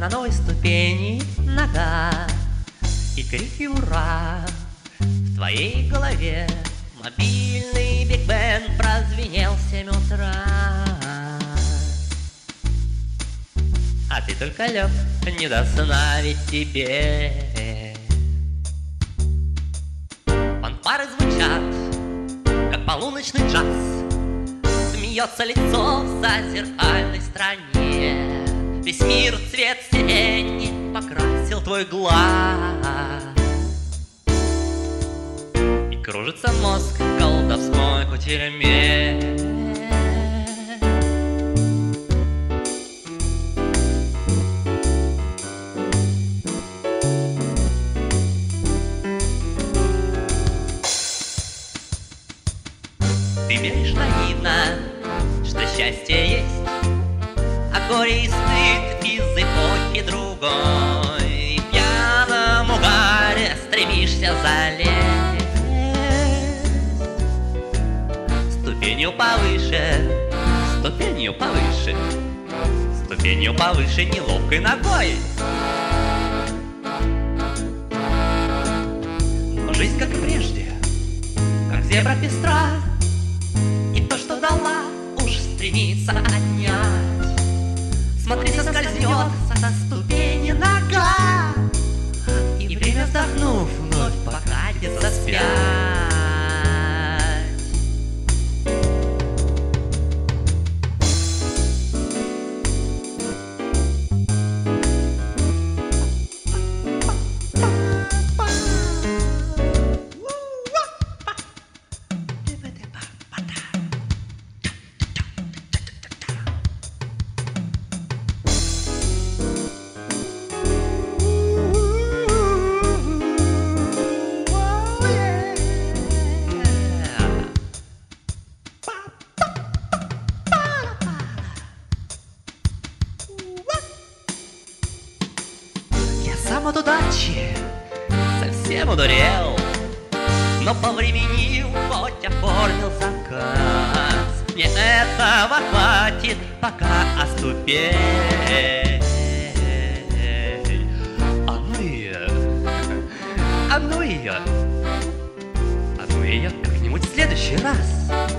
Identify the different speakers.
Speaker 1: На новой ступени нога и крики «Ура!» В твоей голове мобильный Биг Бен прозвенел в 7 утра. А ты только лег, не до сна ведь тебе. Фанфары звучат, как полуночный джаз. Смеется лицо в зазеркальной стране. Весь мир в цвет сирени покрасил твой глаз. И кружится мозг в колдовской кутерьме. Ты веришь наивно, что счастье есть, а горе и стыд из эпохи другой. И в пьяном угаре стремишься залезть ступенью повыше, ступенью повыше, ступенью повыше неловкой ногой. Но жизнь, как и прежде, как зебра пестра, и то, что дала, уж стремится отнять. Смотри, соскользнет со ступени нога, и время, вздохнув, вновь покатится вспять. Сам от удачи совсем одурел, но повременил, хоть оформил заказ. Мне этого хватит, пока оступей. А ну ее, а ну ее, а ну ее как-нибудь в следующий раз.